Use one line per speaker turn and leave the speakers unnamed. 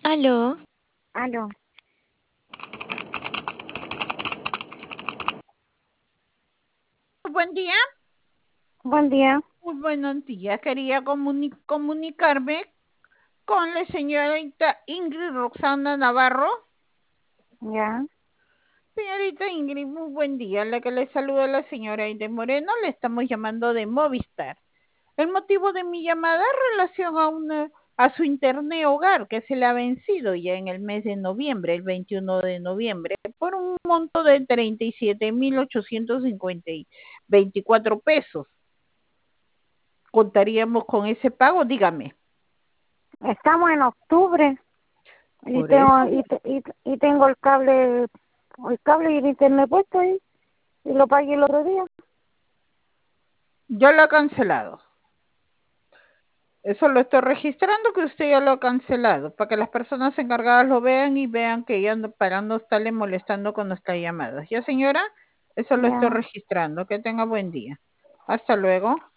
Aló,
Aló,
Buen día,
buen día.
muy buenos días. Quería comunicarme con la señorita Ingrid Roxana Navarro.
Ya,
Señorita Ingrid, muy buen día. La que le saluda la señora Aide Moreno, le estamos llamando de Movistar. El motivo de mi llamada es relación a su internet hogar que se le ha vencido ya en el mes de noviembre, el 21 de noviembre, por un monto de 37.850 y 24 pesos. ¿Contaríamos con ese pago? Dígame.
estamos en octubre y
Por eso
tengo y tengo el cable y el internet puesto ahí y lo pagué el otro día.
ya lo ha cancelado. Eso lo estoy registrando que usted ya lo ha cancelado, para que las personas encargadas lo vean y vean que ya no, para no estarle molestando con nuestras llamadas. ¿Ya, señora? Eso lo estoy
Ya.
registrando. Que tenga buen día. Hasta luego.